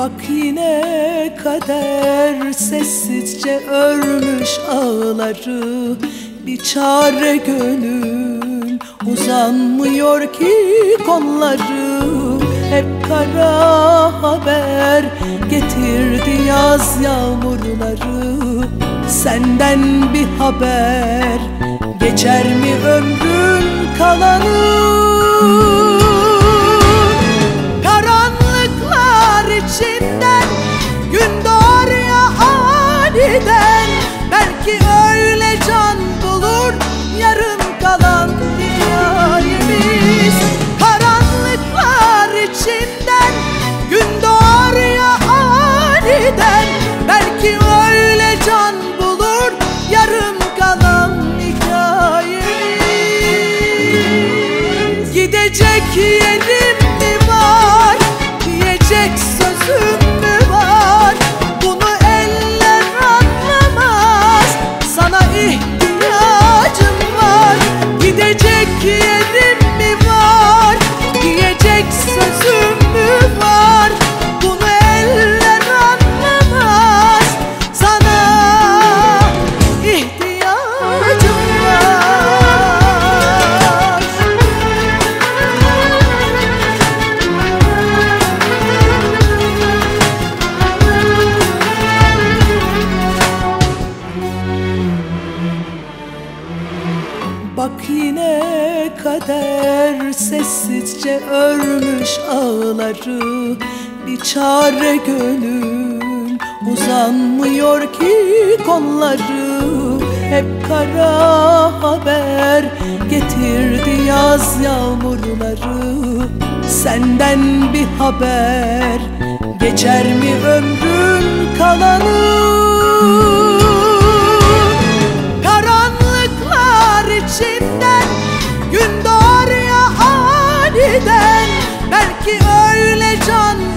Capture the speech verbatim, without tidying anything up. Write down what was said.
Bak yine kader sessizce örmüş ağları. Bir çare gönül uzanmıyor ki kolları. Hep kara haber getirdi yaz yağmurları. Senden bir haber, geçer mi ömrün kalanı? Karanlıklar içinden gün doğar ya aniden. Belki öyle can bulur yarım kalan hikayemiz. Karanlıklar içinden gün doğar ya aniden. Belki öyle can bulur yarım kalan hikayemiz. Gidecek yerim mi var, diyecek sözüm mü var? Bunu eller anlamaz, sana ihtiyacım var. Gidecek yerim mi var, diyecek sözüm mü var? Bunu eller anlamaz, sana ihtiyacım var. Bak yine kader sessizce örmüş ağları. Bir çare gönül uzanmıyor ki kolları. Hep kara haber getirdi yaz yağmurları. Senden bir haber, geçer mi ömrün kalanı? Karanlıklar içinden gün doğar ya aniden. Belki öyle can